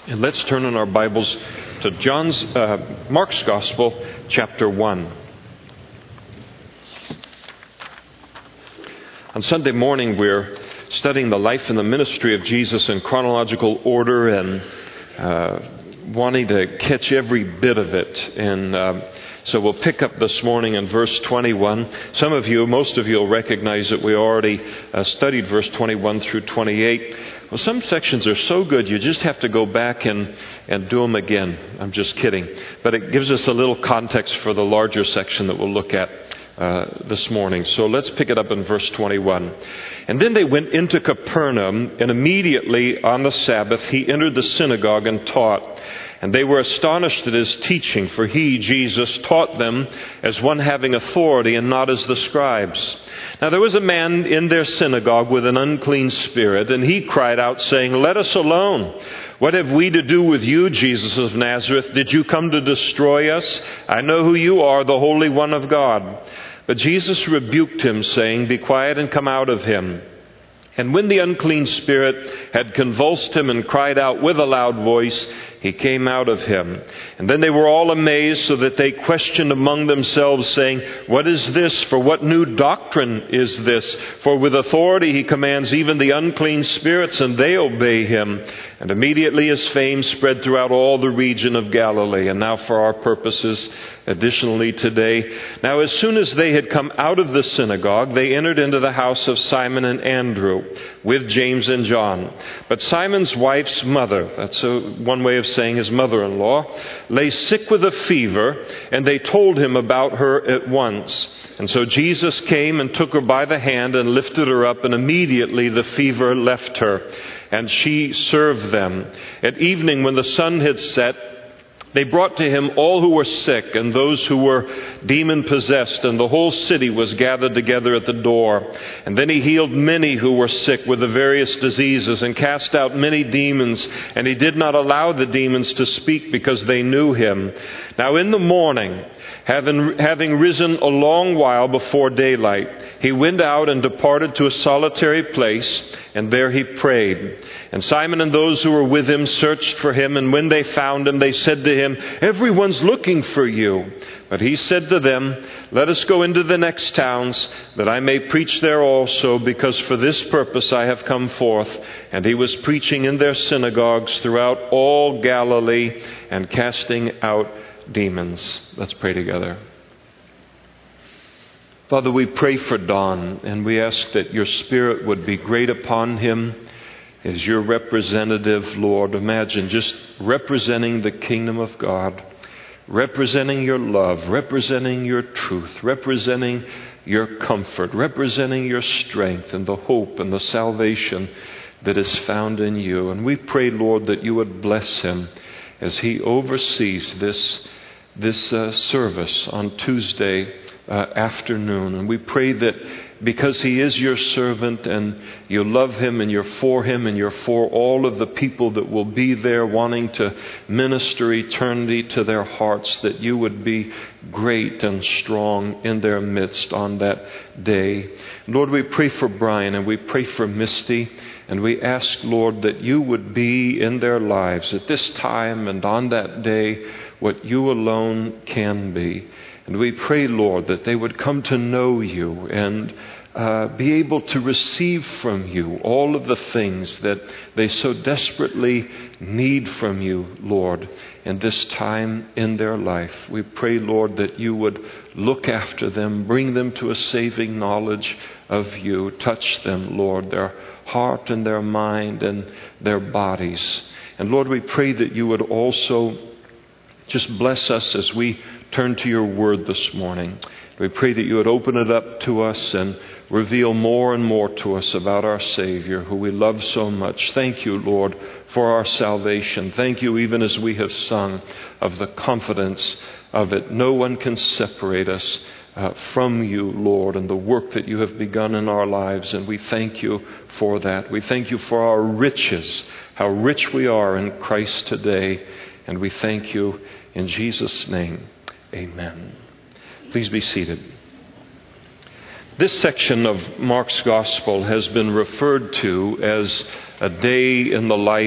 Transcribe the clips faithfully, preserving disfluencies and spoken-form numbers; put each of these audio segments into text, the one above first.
And let's turn in our Bibles to John's, uh, Mark's Gospel, chapter one. On Sunday morning, we're studying the life and the ministry of Jesus in chronological order and uh, wanting to catch every bit of it. And uh, so we'll pick up this morning in verse twenty-one. Some of you, most of you will recognize that we already uh, studied verse twenty-one through twenty-eight. Well, some sections are so good you just have to go back and, and do them again. I'm just kidding. But it gives us a little context for the larger section that we'll look at uh, this morning. So let's pick it up in verse twenty-one. And then they went into Capernaum, and immediately on the Sabbath he entered the synagogue and taught. And they were astonished at his teaching, for he, Jesus, taught them as one having authority and not as the scribes. Now there was a man in their synagogue with an unclean spirit, and he cried out, saying, "Let us alone. What have we to do with you, Jesus of Nazareth? Did you come to destroy us? I know who you are, the Holy One of God." But Jesus rebuked him, saying, "Be quiet and come out of him." And when the unclean spirit had convulsed him and cried out with a loud voice, he came out of him. And then they were all amazed, so that they questioned among themselves, saying, "What is this? For what new doctrine is this? For with authority he commands even the unclean spirits, and they obey him." And immediately his fame spread throughout all the region of Galilee. And now for our purposes, additionally today. Now as soon as they had come out of the synagogue, they entered into the house of Simon and Andrew with James and John. But Simon's wife's mother, that's a, one way of saying his mother-in-law, lay sick with a fever, and they told him about her at once. And so Jesus came and took her by the hand and lifted her up, and immediately the fever left her, and she served them. At evening, when the sun had set, they brought to him all who were sick and those who were demon-possessed, and the whole city was gathered together at the door. And then he healed many who were sick with the various diseases and cast out many demons, and he did not allow the demons to speak because they knew him. Now in the morning, having, having risen a long while before daylight, he went out and departed to a solitary place, and there he prayed. And Simon and those who were with him searched for him, and when they found him, they said to him, "Everyone's looking for you." But he said to them, "Let us go into the next towns, that I may preach there also, because for this purpose I have come forth." And he was preaching in their synagogues throughout all Galilee, and casting out demons. Let's pray together. Father, we pray for Don, and we ask that your Spirit would be great upon him as your representative, Lord. Imagine just representing the kingdom of God, representing your love, representing your truth, representing your comfort, representing your strength and the hope and the salvation that is found in you. And we pray, Lord, that you would bless him as he oversees this, this uh, service on Tuesday Uh, afternoon. And we pray that because he is your servant and you love him and you're for him and you're for all of the people that will be there wanting to minister eternity to their hearts, that you would be great and strong in their midst on that day. Lord, we pray for Brian and we pray for Misty, and we ask, Lord, that you would be in their lives at this time and on that day what you alone can be. And we pray, Lord, that they would come to know you and uh, be able to receive from you all of the things that they so desperately need from you, Lord, in this time in their life. We pray, Lord, that you would look after them, bring them to a saving knowledge of you. Touch them, Lord, their heart and their mind and their bodies. And Lord, we pray that you would also just bless us as we turn to your word this morning. We pray that you would open it up to us and reveal more and more to us about our Savior, who we love so much. Thank you, Lord, for our salvation. Thank you, even as we have sung, of the confidence of it. No one can separate us uh, from you, Lord, and the work that you have begun in our lives. And we thank you for that. We thank you for our riches, how rich we are in Christ today. And we thank you in Jesus' name. Amen. Please be seated. This section of Mark's Gospel has been referred to as a day in the life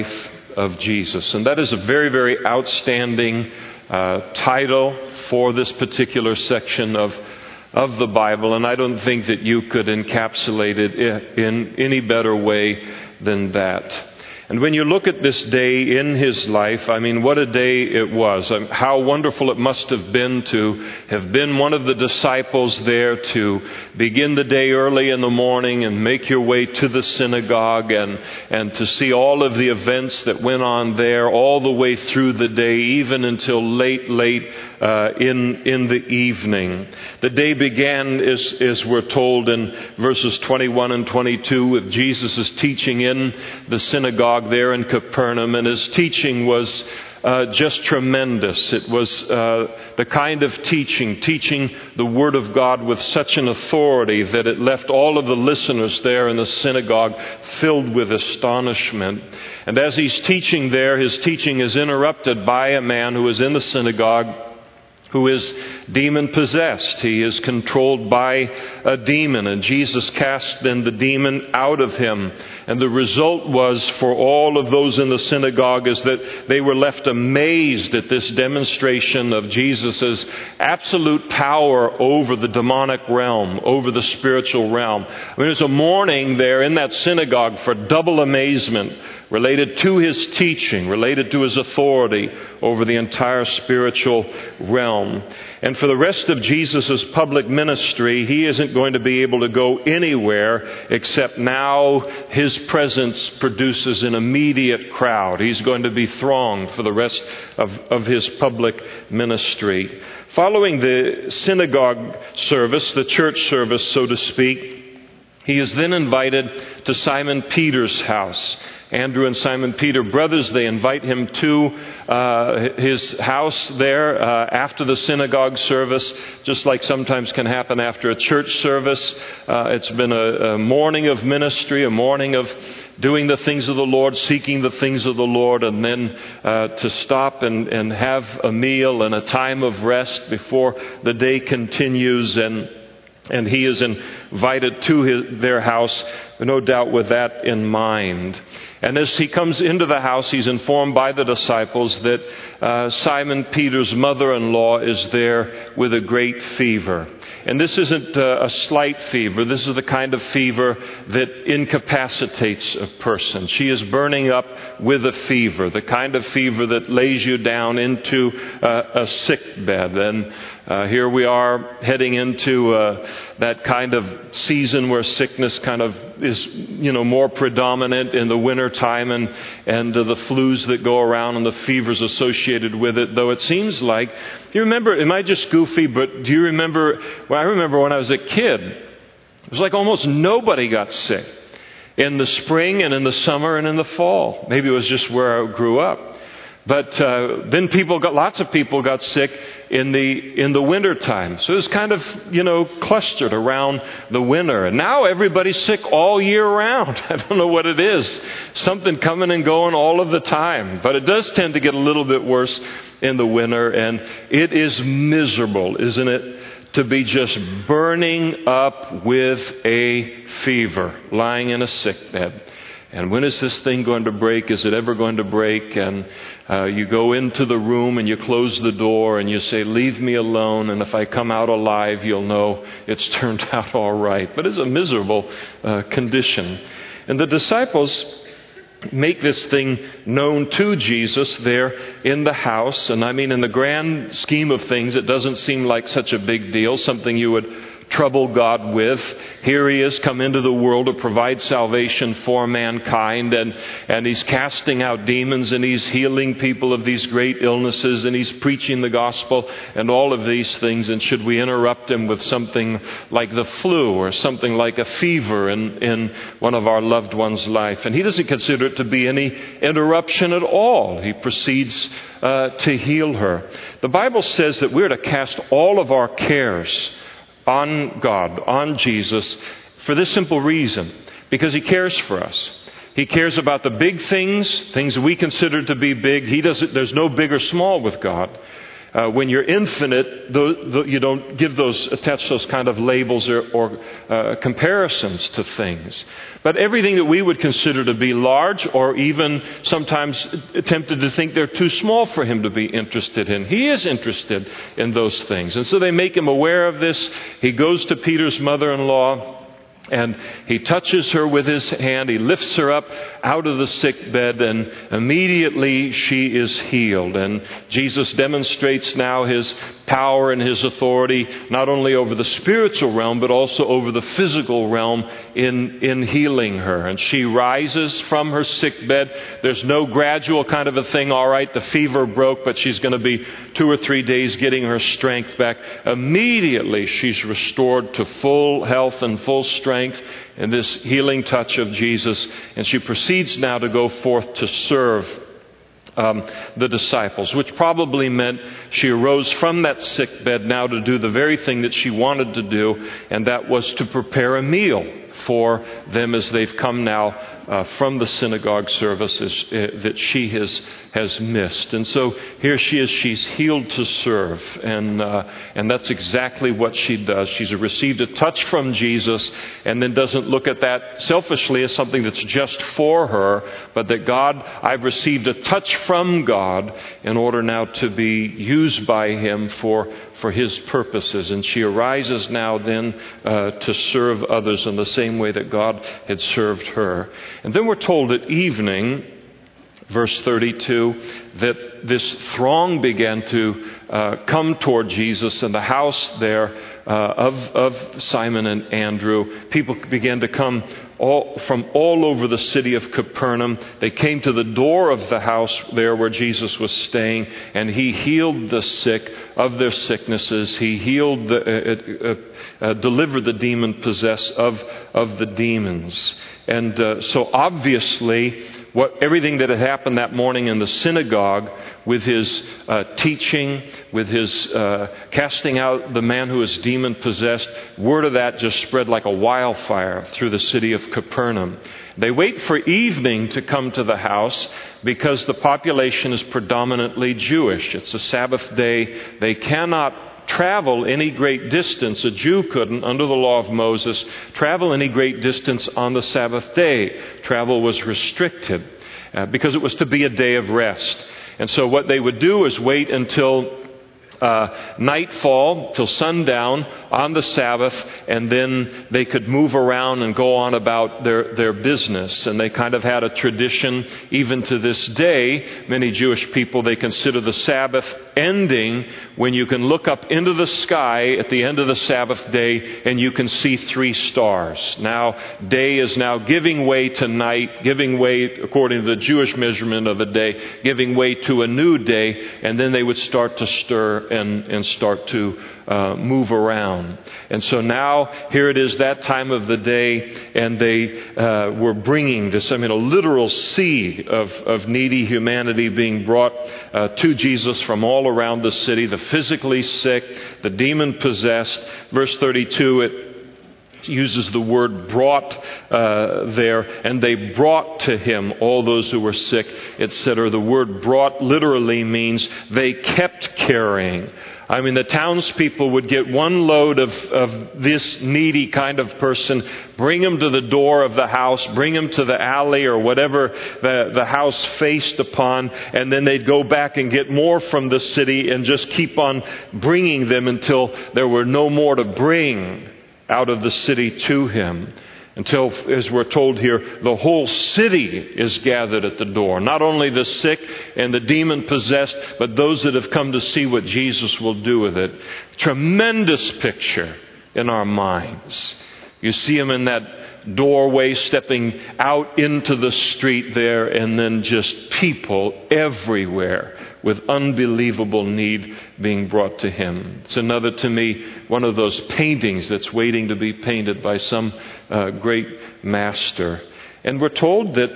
of Jesus. And that is a very, very outstanding uh, title for this particular section of, of the Bible. And I don't think that you could encapsulate it in any better way than that. And when you look at this day in his life, I mean, what a day it was. Um, how wonderful it must have been to have been one of the disciples there, to begin the day early in the morning and make your way to the synagogue and, and to see all of the events that went on there all the way through the day, even until late, late uh, in, in the evening. The day began, as, as we're told in verses twenty-one and twenty-two, with Jesus' teaching in the synagogue there in Capernaum, and his teaching was uh, just tremendous. It was uh, the kind of teaching, teaching the Word of God with such an authority that it left all of the listeners there in the synagogue filled with astonishment. And as he's teaching there, his teaching is interrupted by a man who is in the synagogue who is demon-possessed. He is controlled by a demon, and Jesus cast then the demon out of him. And the result was, for all of those in the synagogue, is that they were left amazed at this demonstration of Jesus' absolute power over the demonic realm, over the spiritual realm. I mean, there's a mourning there in that synagogue for double amazement, related to his teaching, related to his authority over the entire spiritual realm. And for the rest of Jesus' public ministry, he isn't going to be able to go anywhere except now his presence produces an immediate crowd. He's going to be thronged for the rest of, of his public ministry. Following the synagogue service, the church service, so to speak, he is then invited to Simon Peter's house. Andrew and Simon Peter, brothers, they invite him to uh, his house there uh, after the synagogue service, just like sometimes can happen after a church service. Uh, it's been a, a morning of ministry, a morning of doing the things of the Lord, seeking the things of the Lord, and then uh, to stop and, and have a meal and a time of rest before the day continues. And And he is invited to his, their house, no doubt with that in mind. And as he comes into the house, he's informed by the disciples that uh, Simon Peter's mother-in-law is there with a great fever. And this isn't uh, a slight fever. This is the kind of fever that incapacitates a person. She is burning up with a fever, the kind of fever that lays you down into uh, a sick bed. And uh, here we are heading into uh, that kind of season where sickness kind of is, you know, more predominant in the winter time, and and uh, the flus that go around and the fevers associated with it. Though it seems like, do you remember? Am I just goofy? But do you remember? Well, I remember when I was a kid, it was like almost nobody got sick in the spring and in the summer and in the fall. Maybe it was just where I grew up. But uh, then people got lots of people got sick in the in the winter time. So it was kind of, you know, clustered around the winter. And now everybody's sick all year round. I don't know what it is. Something coming and going all of the time. But it does tend to get a little bit worse in the winter. And it is miserable, isn't it, to be just burning up with a fever, lying in a sick bed. And when is this thing going to break? Is it ever going to break? And uh, you go into the room and you close the door and you say, leave me alone. And if I come out alive, you'll know it's turned out all right. But it's a miserable uh, condition. And the disciples make this thing known to Jesus there in the house. And I mean, in the grand scheme of things, it doesn't seem like such a big deal, something you would trouble God with. Here he is, come into the world to provide salvation for mankind, and, and he's casting out demons, and he's healing people of these great illnesses, and he's preaching the gospel and all of these things. And should we interrupt him with something like the flu or something like a fever in, in one of our loved ones' life? And he doesn't consider it to be any interruption at all. He proceeds uh, to heal her. The Bible says that we're to cast all of our cares on God, on Jesus, for this simple reason, because he cares for us. He cares about the big things, things we consider to be big. He doesn't. There's no big or small with God. Uh, when you're infinite, the, the, you don't give those, attach those kind of labels or, or uh, comparisons to things. But everything that we would consider to be large, or even sometimes tempted to think they're too small for him to be interested in, he is interested in those things. And so they make him aware of this. He goes to Peter's mother-in-law, and he touches her with his hand. He lifts her up out of the sick bed, and immediately she is healed. And Jesus demonstrates now his power and his authority, not only over the spiritual realm, but also over the physical realm in, in healing her. And she rises from her sick bed. There's no gradual kind of a thing. All right, the fever broke, but she's going to be two or three days getting her strength back. Immediately she's restored to full health and full strength in this healing touch of Jesus. And she proceeds now to go forth to serve Um, the disciples, which probably meant she arose from that sick bed now to do the very thing that she wanted to do, and that was to prepare a meal for them as they've come now uh, from the synagogue services uh, that she has has missed. And so here she is, she's healed to serve, and uh, and that's exactly what she does. She's received a touch from Jesus, and then doesn't look at that selfishly as something that's just for her, but that God, I've received a touch from God in order now to be used by him for for his purposes. And she arises now then uh, to serve others in the same way that God had served her. And then we're told at evening, verse thirty-two, that this throng began to uh, come toward Jesus in the house there uh, of, of Simon and Andrew. People began to come all, from all over the city of Capernaum. They came to the door of the house there where Jesus was staying, and he healed the sick of their sicknesses. He healed, the, uh, uh, uh, delivered the demon-possessed of, of the demons. And uh, so obviously, what everything that had happened that morning in the synagogue with his uh, teaching, with his uh, casting out the man who was demon-possessed, word of that just spread like a wildfire through the city of Capernaum. They wait for evening to come to the house because the population is predominantly Jewish. It's a Sabbath day. They cannot travel any great distance. A Jew couldn't, under the law of Moses, travel any great distance on the Sabbath day. Travel was restricted uh, because it was to be a day of rest. And so what they would do is wait until Uh, nightfall till sundown on the Sabbath, and then they could move around and go on about their, their business. And they kind of had a tradition, even to this day, many Jewish people, they consider the Sabbath ending when you can look up into the sky at the end of the Sabbath day and you can see three stars. Now, day is now giving way to night, giving way, according to the Jewish measurement of a day, giving way to a new day, and then they would start to stir And, and start to uh, move around. And so now, here it is that time of the day, and they uh, were bringing this, I mean, a literal sea of, of needy humanity being brought uh, to Jesus from all around the city, the physically sick, the demon-possessed. Verse thirty-two, it uses the word brought uh, there, and they brought to him all those who were sick, et cetera. The word brought literally means they kept carrying. I mean, the townspeople would get one load of, of this needy kind of person, bring him to the door of the house, bring him to the alley or whatever the, the house faced upon, and then they'd go back and get more from the city and just keep on bringing them until there were no more to bring out of the city to him. Until, as we're told here, the whole city is gathered at the door. Not only the sick and the demon-possessed, but those that have come to see what Jesus will do with it. Tremendous picture in our minds. You see him in that doorway stepping out into the street there, and then just people everywhere with unbelievable need being brought to him. It's another, to me, one of those paintings that's waiting to be painted by some uh, great master. And we're told that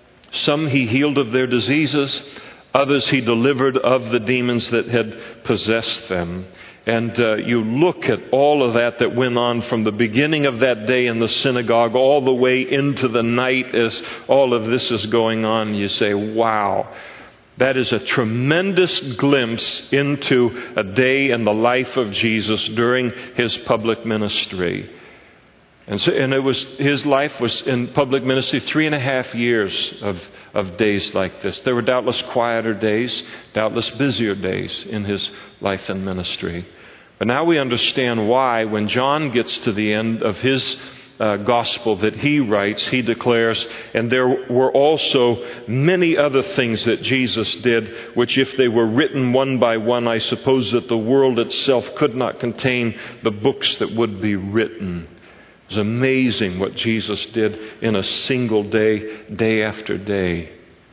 some he healed of their diseases, others he delivered of the demons that had possessed them. And uh, you look at all of that that went on from the beginning of that day in the synagogue all the way into the night as all of this is going on. You say, wow. That is a tremendous glimpse into a day in the life of Jesus during his public ministry. And so, and it was, his life was in public ministry three and a half years of, of days like this. There were doubtless quieter days, doubtless busier days in his life and ministry. But now we understand why, when John gets to the end of his uh, gospel that he writes, he declares, and there were also many other things that Jesus did, which if they were written one by one, I suppose that the world itself could not contain the books that would be written. It was amazing what Jesus did in a single day, day after day.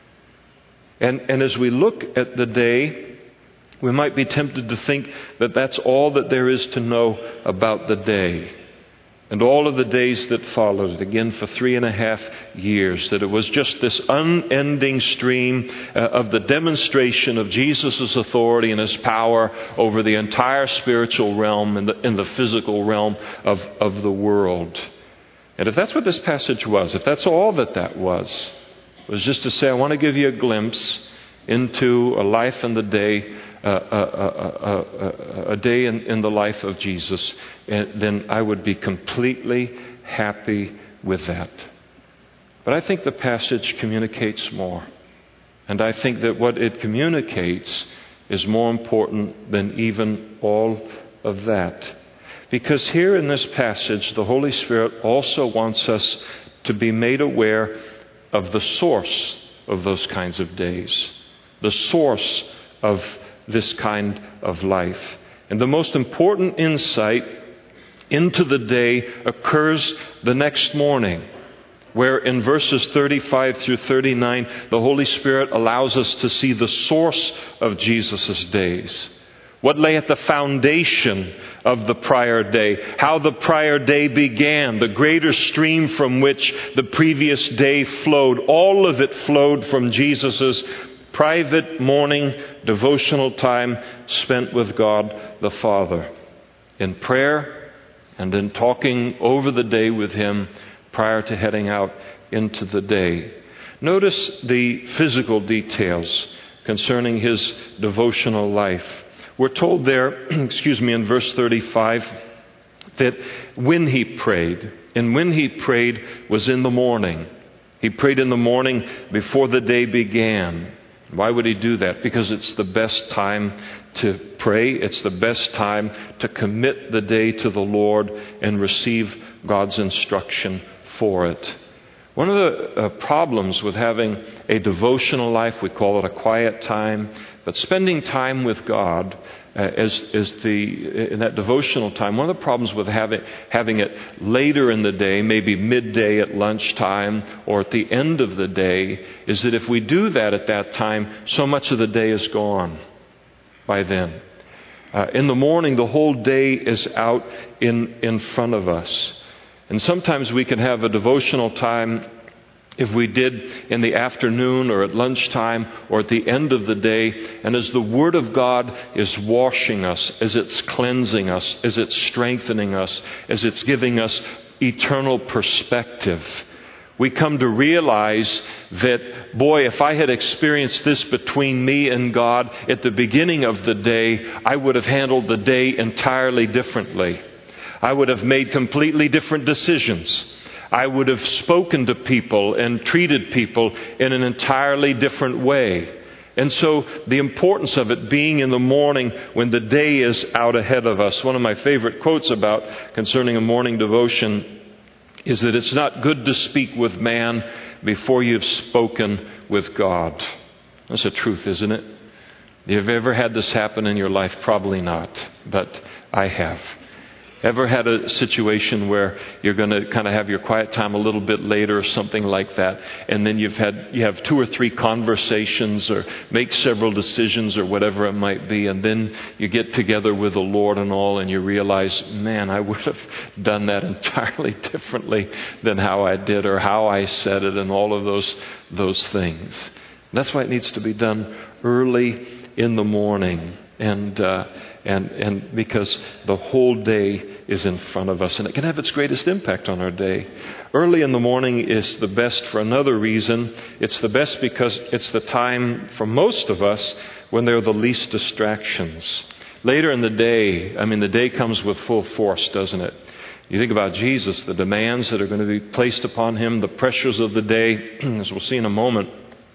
And, and as we look at the day, we might be tempted to think that that's all that there is to know about the day. And all of the days that followed it, again for three and a half years, that it was just this unending stream uh, of the demonstration of Jesus' authority and his power over the entire spiritual realm and the, and the physical realm of, of the world. And if that's what this passage was, if that's all that that was, was just to say, I want to give you a glimpse into a life and the day, uh, a, a, a, a day in, in the life of Jesus, and then I would be completely happy with that. But I think the passage communicates more. And I think that what it communicates is more important than even all of that. Because here in this passage, the Holy Spirit also wants us to be made aware of the source of those kinds of days, the source of this kind of life. And the most important insight into the day occurs the next morning, where in verses thirty-five through thirty-nine, the Holy Spirit allows us to see the source of Jesus' days. What lay at the foundation of the prior day, how the prior day began, the greater stream from which the previous day flowed. All of it flowed from Jesus' private morning devotional time spent with God the Father, in prayer and in talking over the day with Him prior to heading out into the day. Notice the physical details concerning His devotional life. We're told there, excuse me, in verse thirty-five, that when He prayed, and when He prayed was in the morning. He prayed in the morning before the day began. Why would He do that? Because it's the best time to pray. It's the best time to commit the day to the Lord and receive God's instruction for it. One of the uh, problems with having a devotional life, we call it a quiet time, but spending time with God uh, as, as the in that devotional time, one of the problems with having having it later in the day, maybe midday at lunchtime or at the end of the day, is that if we do that at that time, so much of the day is gone by then. Uh, in the morning, the whole day is out in, in front of us. And sometimes we can have a devotional time, if we did in the afternoon or at lunchtime or at the end of the day, and as the Word of God is washing us, as it's cleansing us, as it's strengthening us, as it's giving us eternal perspective, we come to realize that, boy, if I had experienced this between me and God at the beginning of the day, I would have handled the day entirely differently. I would have made completely different decisions. I would have spoken to people and treated people in an entirely different way. And so the importance of it being in the morning when the day is out ahead of us. One of my favorite quotes about concerning a morning devotion is that it's not good to speak with man before you've spoken with God. That's the truth, isn't it? Have you ever had this happen in your life? Probably not, but I have. Ever had a situation where you're going to kind of have your quiet time a little bit later or something like that, and then you've had you have two or three conversations or make several decisions or whatever it might be, and then you get together with the Lord and all, and you realize, man, I would have done that entirely differently than how I did or how I said it, and all of those those things. That's why it needs to be done early in the morning. And, uh, and, and because the whole day is in front of us, and it can have its greatest impact on our day. Early in the morning is the best for another reason. It's the best because it's the time for most of us when there are the least distractions. Later in the day, I mean, the day comes with full force, doesn't it? You think about Jesus, the demands that are going to be placed upon him, the pressures of the day, as we'll see in a moment.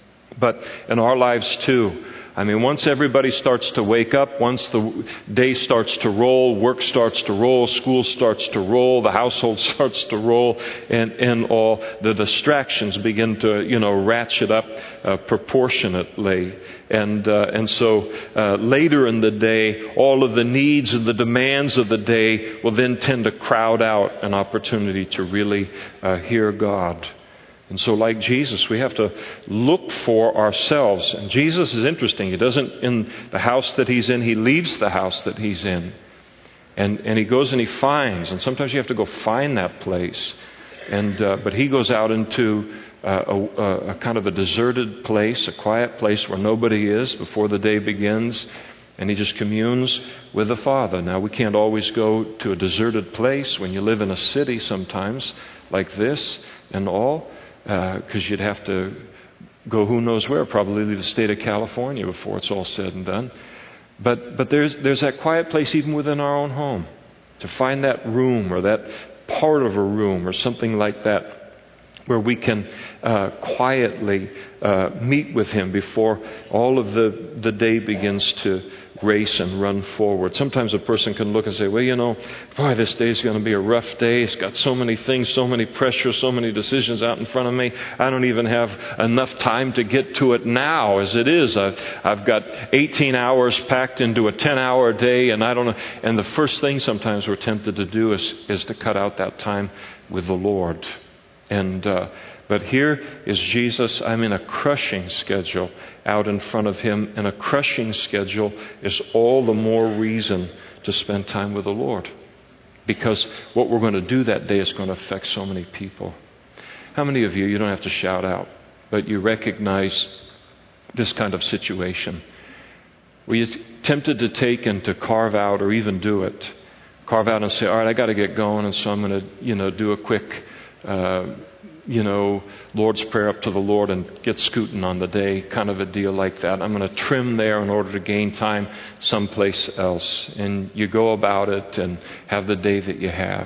But in our lives too, I mean, once everybody starts to wake up, once the day starts to roll, work starts to roll, school starts to roll, the household starts to roll, and, and all the distractions begin to, you know, ratchet up uh, proportionately. And uh, and so uh, later in the day, all of the needs and the demands of the day will then tend to crowd out an opportunity to really uh, hear God. And so like Jesus, we have to look for ourselves. And Jesus is interesting. He doesn't, in the house that he's in, he leaves the house that he's in. And and he goes and he finds. And sometimes you have to go find that place. And uh, but he goes out into uh, a, a kind of a deserted place, a quiet place where nobody is before the day begins. And he just communes with the Father. Now, we can't always go to a deserted place when you live in a city sometimes like this and all. Because uh, you'd have to go who knows where, probably the state of California before it's all said and done. But but there's there's that quiet place even within our own home, to find that room or that part of a room or something like that where we can uh, quietly uh, meet with him before all of the, the day begins to race and run forward. Sometimes a person can look and say, well, you know, boy, this day is going to be a rough day. It's got so many things, so many pressures, so many decisions out in front of me. I don't even have enough time to get to it now as it is. I've, I've got eighteen hours packed into a ten-hour day, and I don't know. And the first thing sometimes we're tempted to do is, is to cut out that time with the Lord. And uh, but here is Jesus. I'm in a crushing schedule out in front of him, and a crushing schedule is all the more reason to spend time with the Lord, because what we're going to do that day is going to affect so many people. How many of you, you don't have to shout out, but you recognize this kind of situation? Were you tempted to take and to carve out, or even do it, carve out and say, all right, I got to get going, and so I'm going to, you know, do a quick Uh, you know, Lord's Prayer up to the Lord and get scooting on the day, kind of a deal like that. I'm going to trim there in order to gain time someplace else. And you go about it and have the day that you have.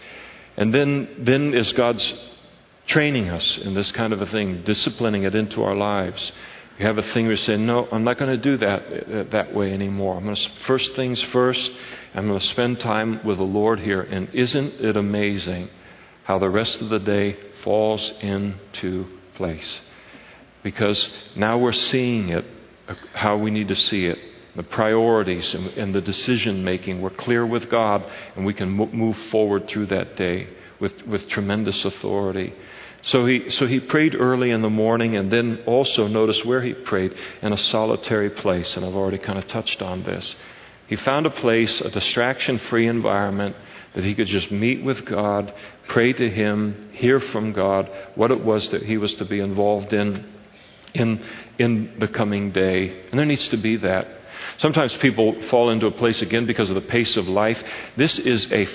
And then, then as God's training us in this kind of a thing, disciplining it into our lives, you have a thing where you say, no, I'm not going to do that that way anymore. I'm going to, first things first, I'm going to spend time with the Lord here. And isn't it amazing how the rest of the day falls into place? Because now we're seeing it, how we need to see it, the priorities and, and the decision making. We're clear with God, and we can mo- move forward through that day with, with tremendous authority. So he, so he prayed early in the morning, and then also notice where he prayed, in a solitary place. And I've already kind of touched on this. He found a place, a distraction-free environment, that he could just meet with God, pray to him, hear from God what it was that he was to be involved in in, in the coming day. And there needs to be that. Sometimes people fall into a place again because of the pace of life. This is a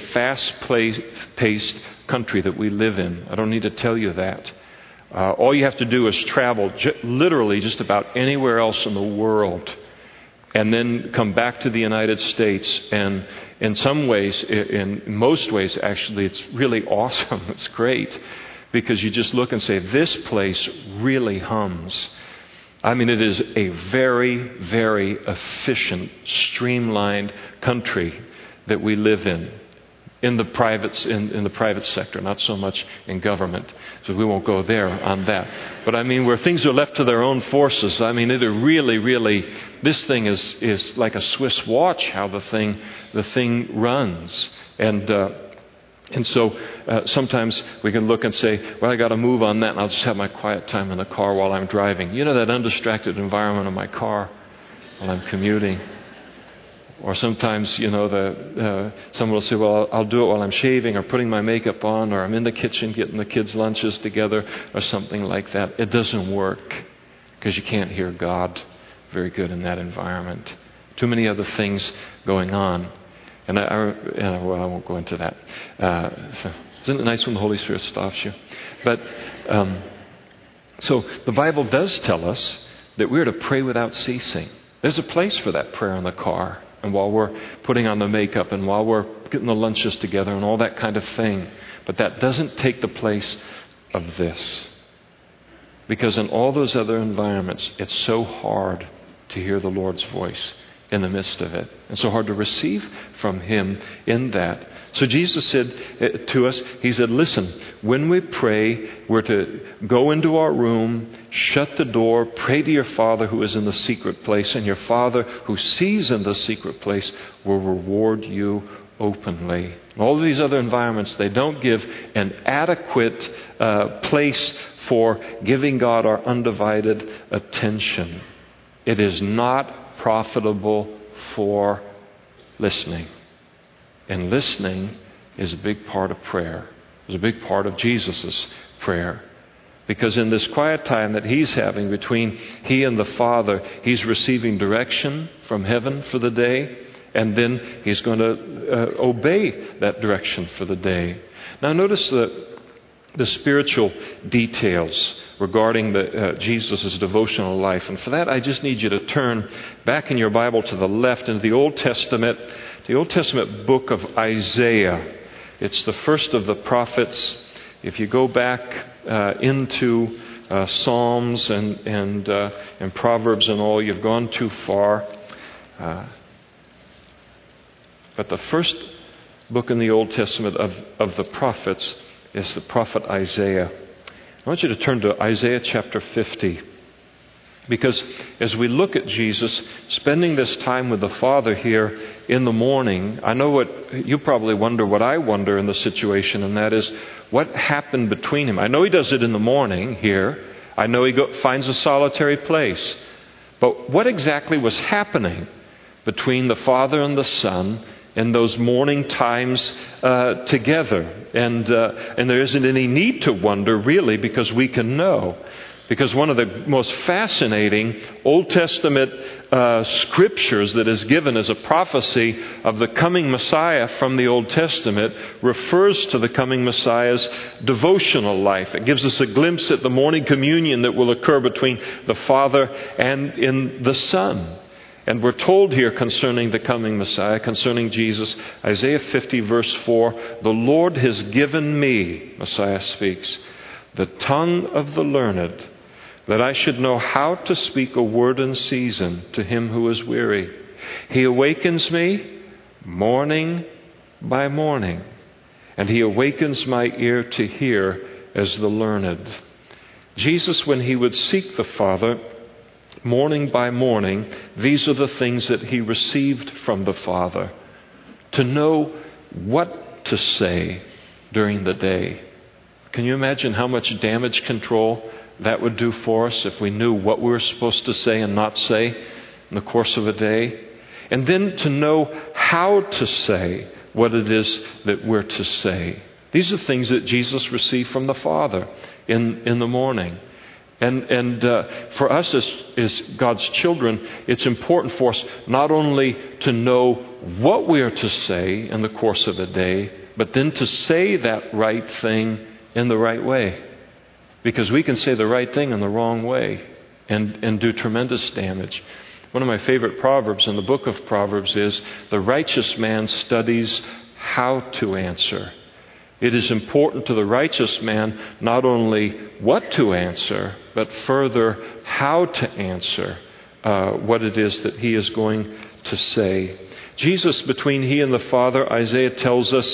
fast-paced country that we live in. I don't need to tell you that. Uh, all you have to do is travel j- literally just about anywhere else in the world, and then come back to the United States. And in some ways, in most ways, actually, it's really awesome. It's great, because you just look and say, this place really hums. I mean, it is a very, very efficient, streamlined country that we live in. In the private, in, in the private sector, not so much in government. So we won't go there on that. But I mean, where things are left to their own forces, I mean, it are really, really, this thing is is like a Swiss watch, how the thing the thing runs. And uh, and so uh, sometimes we can look and say, well, I got to move on that, and I'll just have my quiet time in the car while I'm driving. You know, that undistracted environment of my car while I'm commuting. Or sometimes, you know, the uh, someone will say, well, I'll, I'll do it while I'm shaving or putting my makeup on, or I'm in the kitchen getting the kids' lunches together, or something like that. It doesn't work, because you can't hear God very good in that environment. too many other things going on. And I, I, and, well, I won't go into that. Uh, so, isn't it nice when the Holy Spirit stops you? But um, so the Bible does tell us that we're to pray without ceasing. There's a place for that prayer in the car, and while we're putting on the makeup, and while we're getting the lunches together, and all that kind of thing. But that doesn't take the place of this. Because in all those other environments, it's so hard to hear the Lord's voice in the midst of it. And so hard to receive from Him in that. So Jesus said to us, He said, listen, when we pray, we're to go into our room, shut the door, pray to your Father who is in the secret place, and your Father who sees in the secret place will reward you openly. All of these other environments, they don't give an adequate uh, place for giving God our undivided attention. It is not profitable for listening. And listening is a big part of prayer. It's a big part of Jesus' prayer. Because in this quiet time that He's having between He and the Father, He's receiving direction from heaven for the day, and then He's going to uh, obey that direction for the day. Now notice the the spiritual details regarding the, uh, Jesus' devotional life. And for that, I just need you to turn back in your Bible to the left into the Old Testament, the Old Testament book of Isaiah. It's the first of the prophets. If you go back uh, into uh, Psalms and and, uh, and Proverbs and all, you've gone too far. Uh, but the first book in the Old Testament of, of the prophets is the prophet Isaiah. I want you to turn to Isaiah chapter fifty. Because as we look at Jesus spending this time with the Father here in the morning, I know what you probably wonder, what I wonder in the situation, and that is what happened between him. I know he does it in the morning here. I know he go, finds a solitary place. But what exactly was happening between the Father and the Son in those morning times uh, together? And uh, and there isn't any need to wonder, really, because we can know. Because one of the most fascinating Old Testament uh, scriptures that is given as a prophecy of the coming Messiah from the Old Testament refers to the coming Messiah's devotional life. It gives us a glimpse at the morning communion that will occur between the Father and in the Son. And we're told here concerning the coming Messiah, concerning Jesus, Isaiah fifty verse four, the Lord has given me, Messiah speaks, the tongue of the learned, that I should know how to speak a word in season to him who is weary. He awakens me morning by morning, and He awakens my ear to hear as the learned. Jesus, when He would seek the Father, morning by morning, these are the things that He received from the Father. To know what to say during the day. Can you imagine how much damage control that would do for us if we knew what we were supposed to say and not say in the course of a day? And then to know how to say what it is that we're to say. These are things that Jesus received from the Father in, in the morning. And and uh, for us as, as God's children, it's important for us not only to know what we are to say in the course of a day, but then to say that right thing in the right way. Because we can say the right thing in the wrong way and, and do tremendous damage. One of my favorite proverbs in the book of Proverbs is, the righteous man studies how to answer. It is important to the righteous man not only what to answer, but further how to answer uh, what it is that he is going to say. Jesus, between He and the Father, Isaiah tells us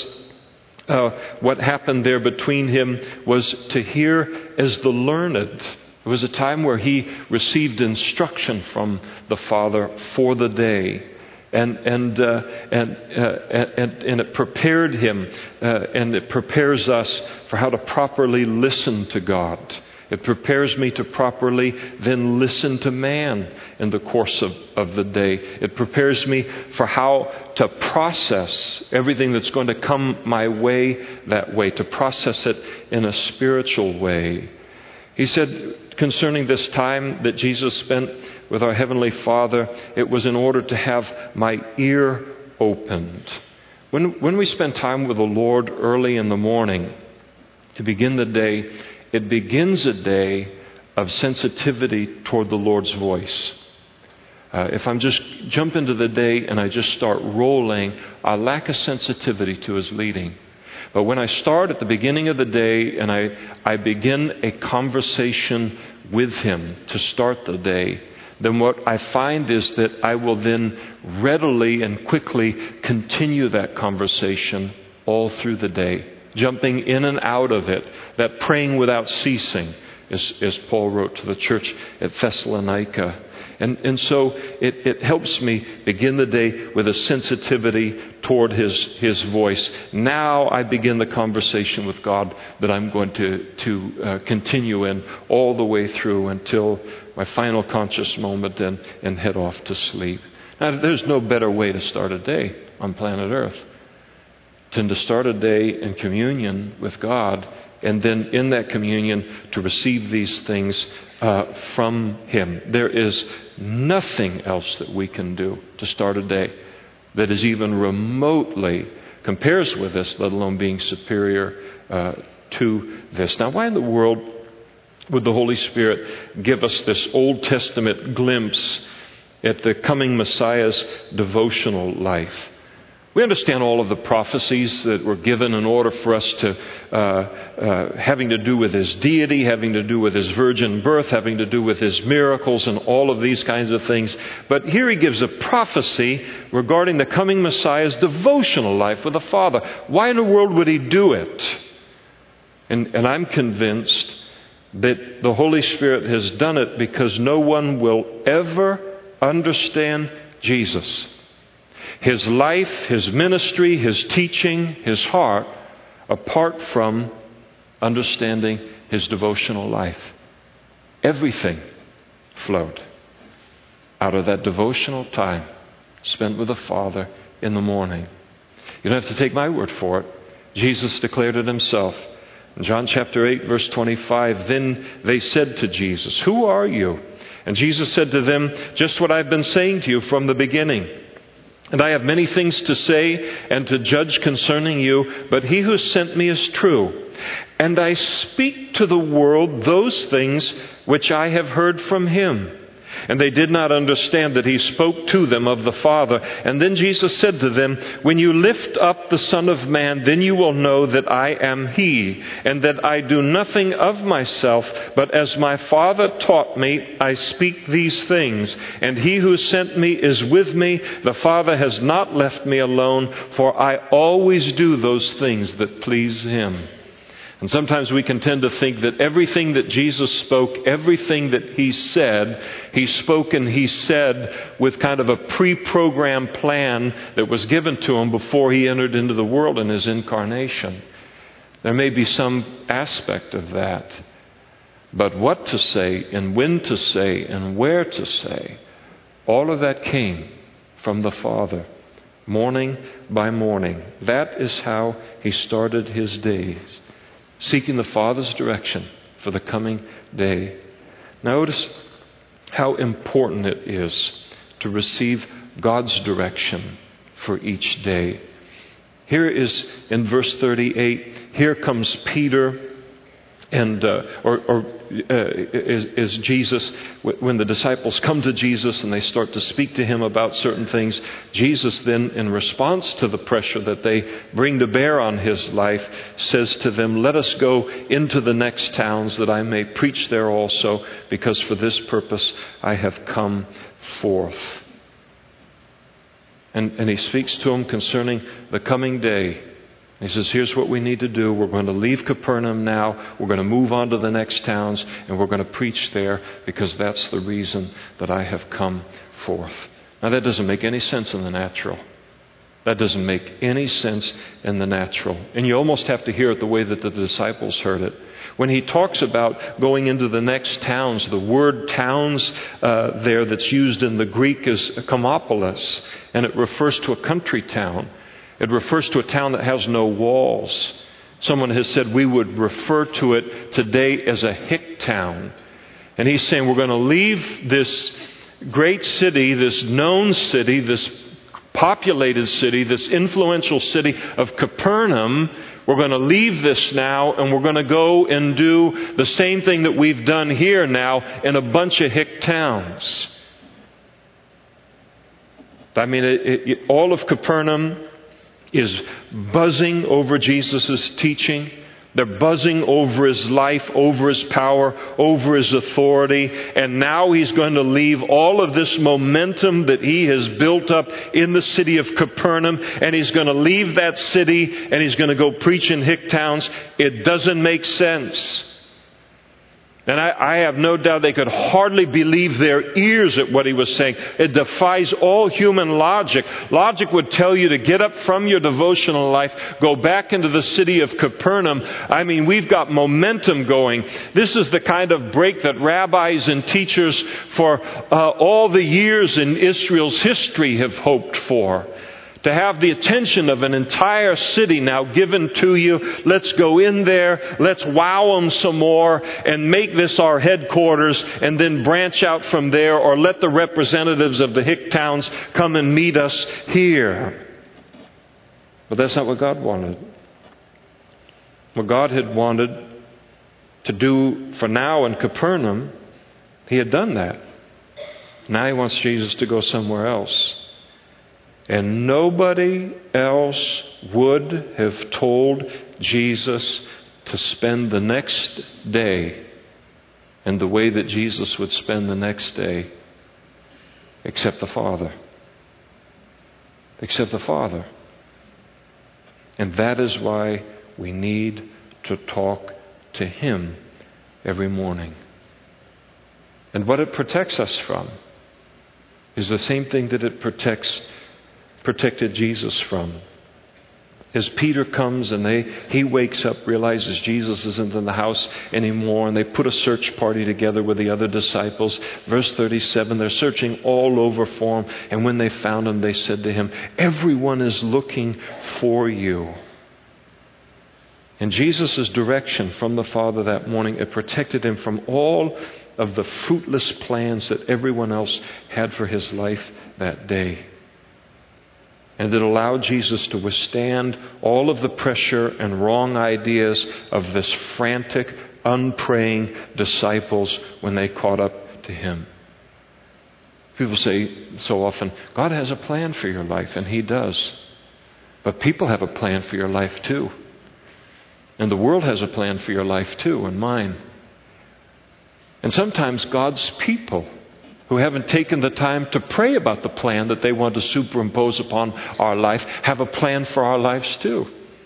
uh, what happened there between Him was to hear as the learned. It was a time where He received instruction from the Father for the day. And and uh, and, uh, and and it prepared him, uh, and it prepares us for how to properly listen to God. It prepares me to properly then listen to man in the course of, of the day. It prepares me for how to process everything that's going to come my way that way, to process it in a spiritual way. He said concerning this time that Jesus spent with our Heavenly Father, it was in order to have my ear opened. When, when we spend time with the Lord early in the morning to begin the day, it begins a day of sensitivity toward the Lord's voice. Uh, if I'm just jump into the day and I just start rolling, I lack a sensitivity to His leading. But when I start at the beginning of the day and I, I begin a conversation with Him to start the day, then what I find is that I will then readily and quickly continue that conversation all through the day, jumping in and out of it, that praying without ceasing, as, as Paul wrote to the church at Thessalonica. And, and so it, it helps me begin the day with a sensitivity toward His, His voice. Now I begin the conversation with God that I'm going to, to uh, continue in all the way through until my final conscious moment and, and head off to sleep. Now, there's no better way to start a day on planet Earth than to start a day in communion with God, and then in that communion to receive these things uh, from Him. There is nothing else that we can do to start a day that is even remotely compares with this, let alone being superior uh, to this. Now, why in the world would the Holy Spirit give us this Old Testament glimpse at the coming Messiah's devotional life? We understand all of the prophecies that were given in order for us to, uh, uh, having to do with His deity, having to do with His virgin birth, having to do with His miracles and all of these kinds of things. But here He gives a prophecy regarding the coming Messiah's devotional life with the Father. Why in the world would He do it? And, and I'm convinced that the Holy Spirit has done it because no one will ever understand Jesus, His life, His ministry, His teaching, His heart, apart from understanding His devotional life. Everything flowed out of that devotional time spent with the Father in the morning. You don't have to take my word for it. Jesus declared it Himself. In John chapter eight, verse twenty-five, then they said to Jesus, "Who are you?" And Jesus said to them, "Just what I've been saying to you from the beginning. And I have many things to say and to judge concerning you, but He who sent me is true. And I speak to the world those things which I have heard from Him." And they did not understand that He spoke to them of the Father. And then Jesus said to them, "When you lift up the Son of Man, then you will know that I am He, and that I do nothing of myself, but as my Father taught me, I speak these things. And He who sent me is with me. The Father has not left me alone, for I always do those things that please Him." And sometimes we can tend to think that everything that Jesus spoke, everything that He said, He spoke and He said with kind of a pre-programmed plan that was given to Him before He entered into the world in His incarnation. There may be some aspect of that. But what to say and when to say and where to say, all of that came from the Father, morning by morning. That is how He started His days, seeking the Father's direction for the coming day. Notice how important it is to receive God's direction for each day. Here is in verse thirty-eight, here comes Peter and uh, or, or uh, is, is Jesus, when the disciples come to Jesus and they start to speak to Him about certain things, Jesus then, in response to the pressure that they bring to bear on His life, says to them, "Let us go into the next towns that I may preach there also, because for this purpose I have come forth." And, and He speaks to them concerning the coming day. He says, here's what we need to do. We're going to leave Capernaum now. We're going to move on to the next towns, and we're going to preach there because that's the reason that I have come forth. Now, that doesn't make any sense in the natural. That doesn't make any sense in the natural. And you almost have to hear it the way that the disciples heard it. When He talks about going into the next towns, the word towns uh, there that's used in the Greek is Komopolis, and it refers to a country town. It refers to a town that has no walls. Someone has said we would refer to it today as a hick town. And He's saying we're going to leave this great city, this known city, this populated city, this influential city of Capernaum. We're going to leave this now, and we're going to go and do the same thing that we've done here now in a bunch of hick towns. I mean, it, it, all of Capernaum is buzzing over Jesus' teaching. They're buzzing over His life, over His power, over His authority. And now He's going to leave all of this momentum that He has built up in the city of Capernaum. And He's going to leave that city and He's going to go preach in hick towns. It doesn't make sense. And I, I have no doubt they could hardly believe their ears at what He was saying. It defies all human logic. Logic would tell you to get up from your devotional life, go back into the city of Capernaum. I mean, we've got momentum going. This is the kind of break that rabbis and teachers for uh, all the years in Israel's history have hoped for. To have the attention of an entire city now given to you. Let's go in there. Let's wow them some more and make this our headquarters and then branch out from there, or let the representatives of the hick towns come and meet us here. But that's not what God wanted. What God had wanted to do for now in Capernaum, He had done that. Now He wants Jesus to go somewhere else. And nobody else would have told Jesus to spend the next day in the way that Jesus would spend the next day, except the Father. Except the Father. And that is why we need to talk to Him every morning. And what it protects us from is the same thing that it protects protected Jesus from. As Peter comes and they he wakes up, realizes Jesus isn't in the house anymore, and they put a search party together with the other disciples. Verse thirty-seven, they're searching all over for Him, and when they found Him, they said to Him, "Everyone is looking for you." And Jesus' direction from the Father that morning, it protected Him from all of the fruitless plans that everyone else had for His life that day. And it allowed Jesus to withstand all of the pressure and wrong ideas of this frantic, unpraying disciples when they caught up to Him. People say so often, God has a plan for your life, and He does. But people have a plan for your life too. And the world has a plan for your life too, and mine. And sometimes God's people who haven't taken the time to pray about the plan that they want to superimpose upon our life have a plan for our lives too.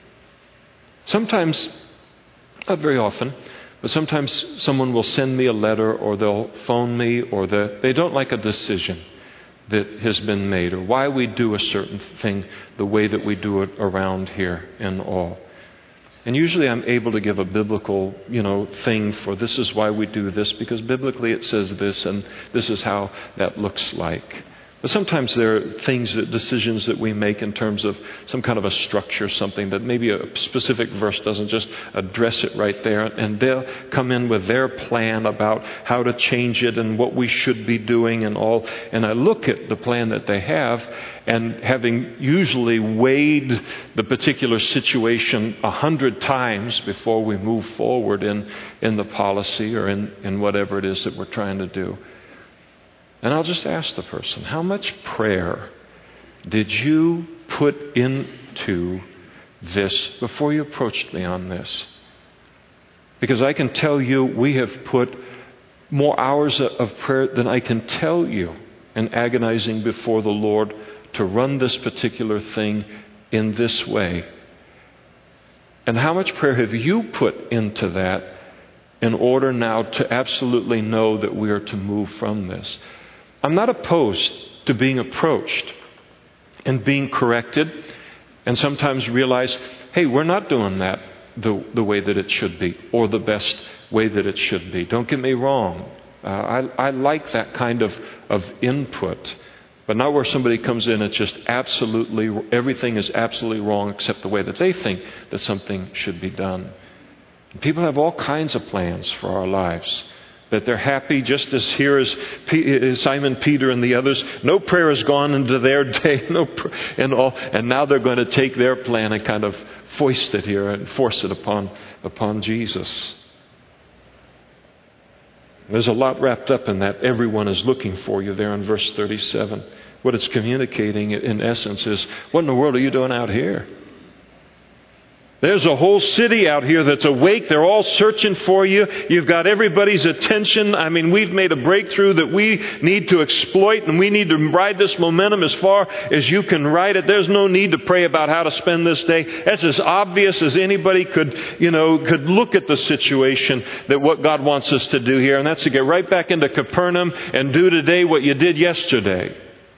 Sometimes, not very often, but sometimes someone will send me a letter, or they'll phone me, or they don't like a decision that has been made, or why we do a certain thing the way that we do it around here and all. And usually I'm able to give a biblical, you know, thing for this is why we do this, because biblically it says this, and this is how that looks like. But sometimes there are things, that decisions that we make in terms of some kind of a structure, something that maybe a specific verse doesn't just address it right there. And they'll come in with their plan about how to change it and what we should be doing and all. And I look at the plan that they have, and having usually weighed the particular situation a hundred times before we move forward in, in the policy or in, in whatever it is that we're trying to do. And I'll just ask the person, how much prayer did you put into this before you approached me on this? Because I can tell you we have put more hours of prayer than I can tell you in agonizing before the Lord to run this particular thing in this way. And how much prayer have you put into that in order now to absolutely know that we are to move from this? I'm not opposed to being approached and being corrected, and sometimes realize, hey, we're not doing that the, the way that it should be, or the best way that it should be. Don't get me wrong. Uh, I, I like that kind of, of input. But not where somebody comes in, it's just absolutely, everything is absolutely wrong except the way that they think that something should be done. And people have all kinds of plans for our lives. That they're happy just as here as P- Simon Peter and the others. No prayer has gone into their day, no pr- and all, and now they're going to take their plan and kind of foist it here and force it upon upon Jesus. There's a lot wrapped up in that. Everyone is looking for you there in verse thirty-seven. What it's communicating in essence is, what in the world are you doing out here? There's a whole city out here that's awake. They're all searching for you. You've got everybody's attention. I mean, we've made a breakthrough that we need to exploit, and we need to ride this momentum as far as you can ride it. There's no need to pray about how to spend this day. That's as obvious as anybody could, you know, could look at the situation, that what God wants us to do here. And that's to get right back into Capernaum and do today what you did yesterday.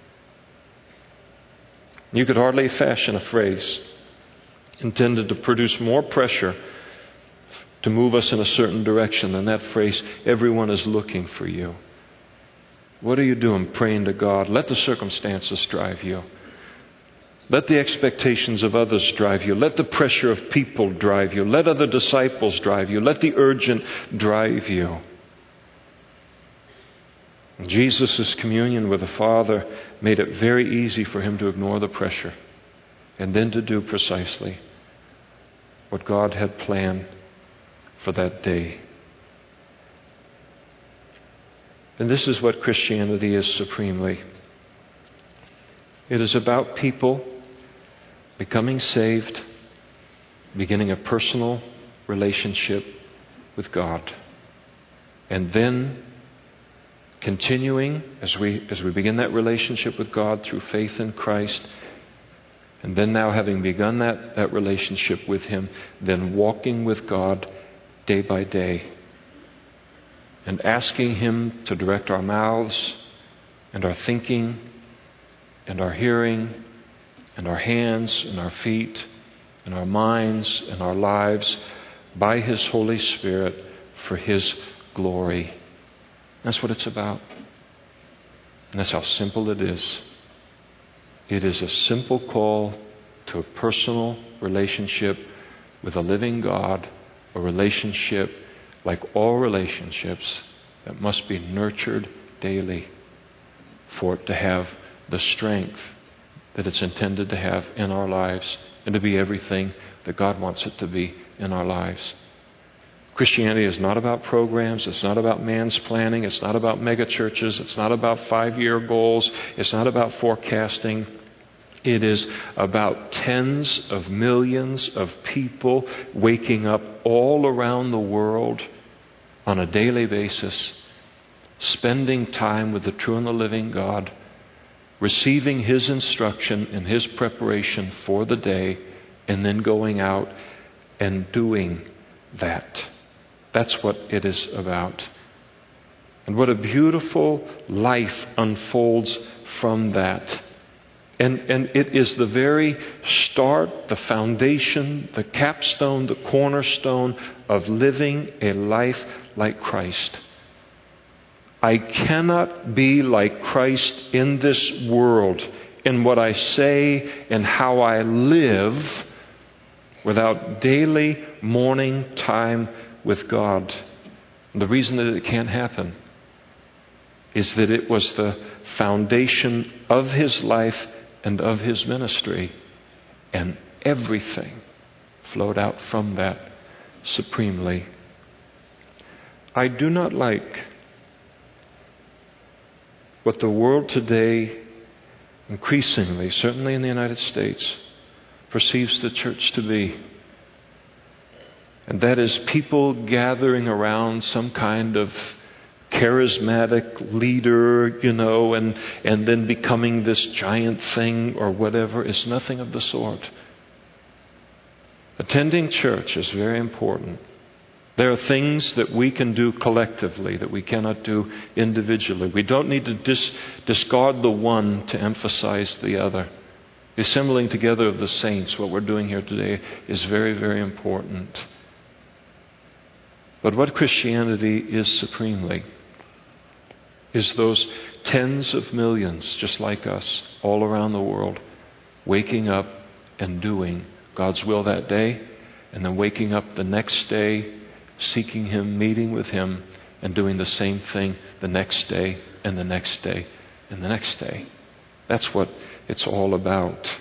You could hardly fashion a phrase intended to produce more pressure to move us in a certain direction than that phrase, everyone is looking for you. What are you doing praying to God? Let the circumstances drive you. Let the expectations of others drive you. Let the pressure of people drive you. Let other disciples drive you. Let the urgent drive you. Jesus' communion with the Father made it very easy for him to ignore the pressure and then to do precisely what God had planned for that day. And this is what Christianity is supremely. It is about people becoming saved, beginning a personal relationship with God, and then continuing as we as we begin that relationship with God through faith in Christ. And then now, having begun that, that relationship with Him, then walking with God day by day and asking Him to direct our mouths and our thinking and our hearing and our hands and our feet and our minds and our lives by His Holy Spirit for His glory. That's what it's about. And that's how simple it is. It is a simple call to a personal relationship with a living God, a relationship like all relationships that must be nurtured daily for it to have the strength that it's intended to have in our lives and to be everything that God wants it to be in our lives. Christianity is not about programs. It's not about man's planning. It's not about mega churches. It's not about five-year goals. It's not about forecasting. It is about tens of millions of people waking up all around the world on a daily basis, spending time with the true and the living God, receiving His instruction and His preparation for the day, and then going out and doing that. That's what it is about. And what a beautiful life unfolds from that. And, and it is the very start, the foundation, the capstone, the cornerstone of living a life like Christ. I cannot be like Christ in this world, in what I say and how I live, without daily morning time with God. And the reason that it can't happen is that it was the foundation of His life and of His ministry, and everything flowed out from that supremely. I do not like what the world today increasingly, certainly in the United States, perceives the church to be. And that is people gathering around some kind of charismatic leader, you know, and, and then becoming this giant thing or whatever. It's nothing of the sort. Attending church is very important. There are things that we can do collectively that we cannot do individually. We don't need to dis- discard the one to emphasize the other. The assembling together of the saints, what we're doing here today, is very, very important. But what Christianity is supremely is those tens of millions, just like us, all around the world, waking up and doing God's will that day, and then waking up the next day, seeking Him, meeting with Him, and doing the same thing the next day and the next day and the next day. That's what it's all about.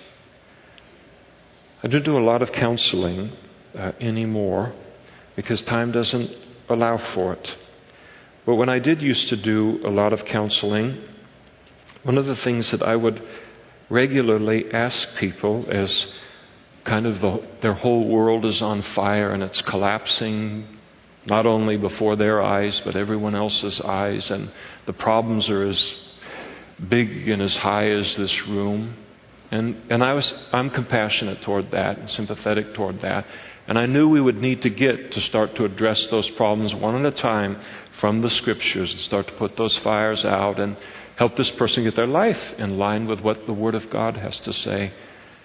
I don't do a lot of counseling uh, anymore because time doesn't allow for it. But when I did used to do a lot of counseling, one of the things that I would regularly ask people as kind of the, their whole world is on fire and it's collapsing, not only before their eyes, but everyone else's eyes, and the problems are as big and as high as this room. And and I was I'm compassionate toward that and sympathetic toward that. And I knew we would need to get to start to address those problems one at a time from the Scriptures and start to put those fires out and help this person get their life in line with what the Word of God has to say.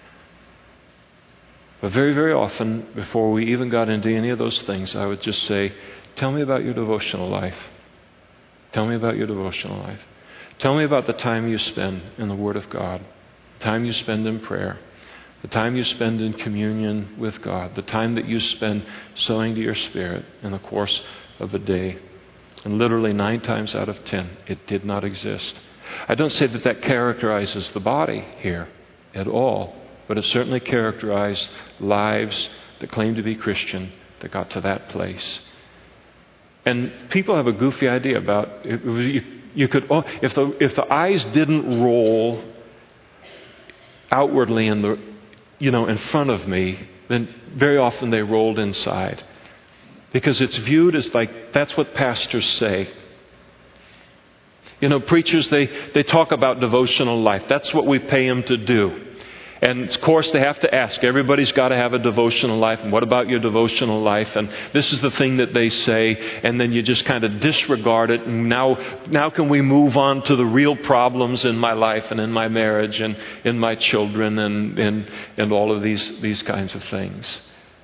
But very, very often, before we even got into any of those things, I would just say, tell me about your devotional life. Tell me about your devotional life. Tell me about the time you spend in the Word of God, the time you spend in prayer, the time you spend in communion with God, the time that you spend sowing to your spirit in the course of a day. And literally nine times out of ten, it did not exist. I don't say that that characterizes the body here at all, but it certainly characterized lives that claimed to be Christian that got to that place. And people have a goofy idea about it. You, you could, oh, if the if the eyes didn't roll outwardly in the, you know, in front of me, then very often they rolled inside. Because it's viewed as like, that's what pastors say. You know, preachers, they, they talk about devotional life. That's what we pay them to do. And of course they have to ask, everybody's got to have a devotional life. And what about your devotional life? And this is the thing that they say. And then you just kind of disregard it. And now, now can we move on to the real problems in my life and in my marriage and in my children and, and, and all of these, these kinds of things.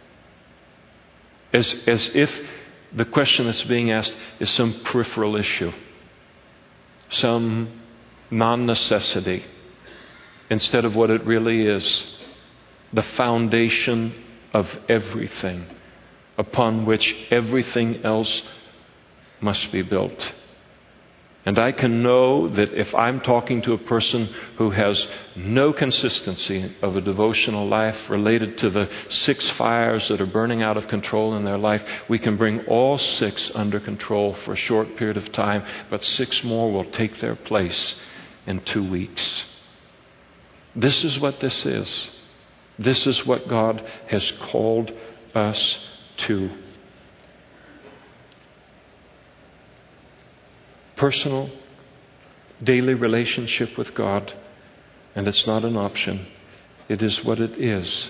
As, as if the question that's being asked is some peripheral issue, some non-necessity, instead of what it really is, the foundation of everything upon which everything else must be built. And I can know that if I'm talking to a person who has no consistency of a devotional life related to the six fires that are burning out of control in their life, we can bring all six under control for a short period of time, but six more will take their place in two weeks. This is what this is. This is what God has called us to. Personal, daily relationship with God. And it's not an option. It is what it is.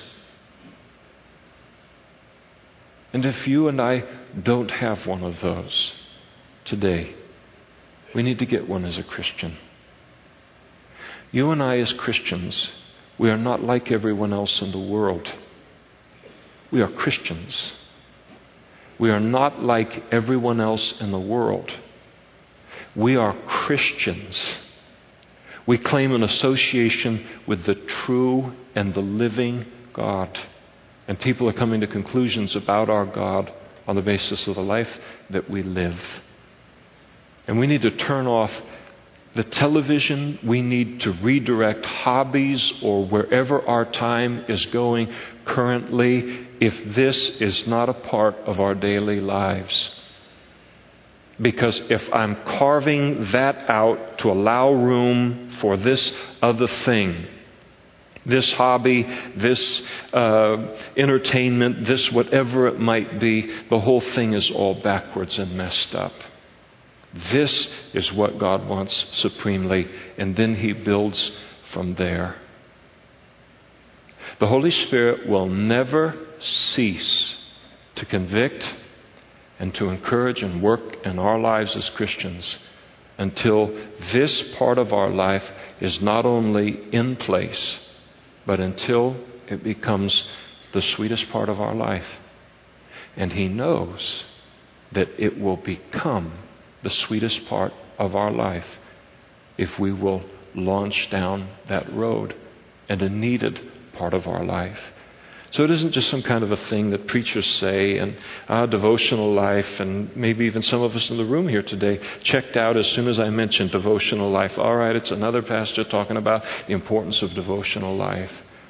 And if you and I don't have one of those today, we need to get one as a Christian. You and I as Christians, we are not like everyone else in the world. We are Christians. We are not like everyone else in the world. We are Christians. We claim an association with the true and the living God. And people are coming to conclusions about our God on the basis of the life that we live. And we need to turn off the television. We need to redirect hobbies or wherever our time is going currently if this is not a part of our daily lives. Because if I'm carving that out to allow room for this other thing, this hobby, this uh, entertainment, this whatever it might be, the whole thing is all backwards and messed up. This is what God wants supremely, and then He builds from there. The Holy Spirit will never cease to convict and to encourage and work in our lives as Christians until this part of our life is not only in place, but until it becomes the sweetest part of our life. And He knows that it will become the sweetest part of our life if we will launch down that road and a needed part of our life. So it isn't just some kind of a thing that preachers say and ah, devotional life, and maybe even some of us in the room here today checked out as soon as I mentioned devotional life. All right, it's another pastor talking about the importance of devotional life.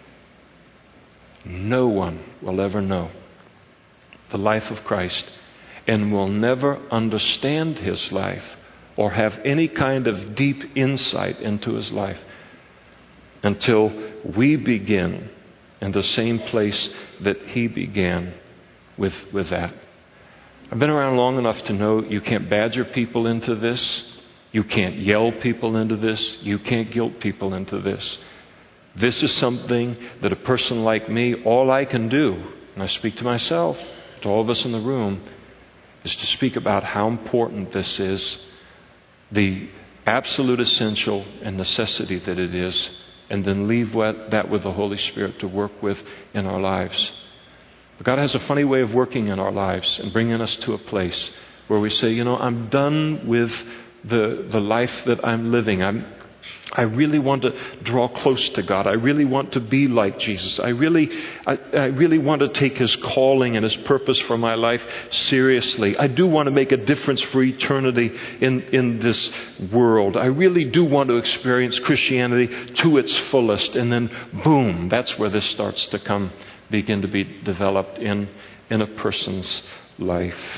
No one will ever know the life of Christ and will never understand his life or have any kind of deep insight into his life until we begin in the same place that he began with, with that. I've been around long enough to know you can't badger people into this. You can't yell people into this. You can't guilt people into this. This is something that a person like me, all I can do, and I speak to myself, to all of us in the room, is to speak about how important this is, the absolute essential and necessity that it is, and then leave that with the Holy Spirit to work with in our lives. But God has a funny way of working in our lives and bringing us to a place where we say, you know, I'm done with the the life that I'm living. I'm I really want to draw close to God. I really want to be like Jesus. I really, I, I really want to take his calling and his purpose for my life seriously. I do want to make a difference for eternity in, in this world. I really do want to experience Christianity to its fullest. And then, boom, that's where this starts to come, begin to be developed in, in a person's life.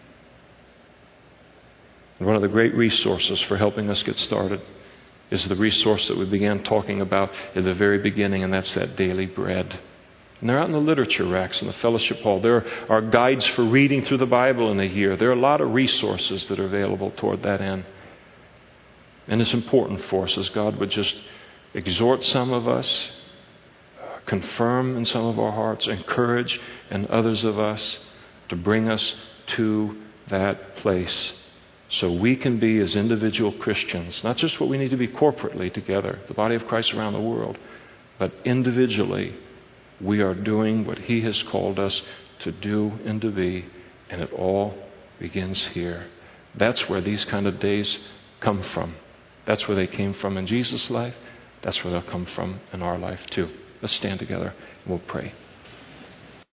And one of the great resources for helping us get started is the resource that we began talking about in the very beginning, and that's that daily bread. And they're out in the literature racks in the fellowship hall. There are guides for reading through the Bible in a year. There are a lot of resources that are available toward that end. And it's important for us as God would just exhort some of us, confirm in some of our hearts, encourage in others of us to bring us to that place. So we can be, as individual Christians, not just what we need to be corporately together, the body of Christ around the world, but individually, we are doing what he has called us to do and to be, and it all begins here. That's where these kind of days come from. That's where they came from in Jesus' life. That's where they'll come from in our life too. Let's stand together and we'll pray.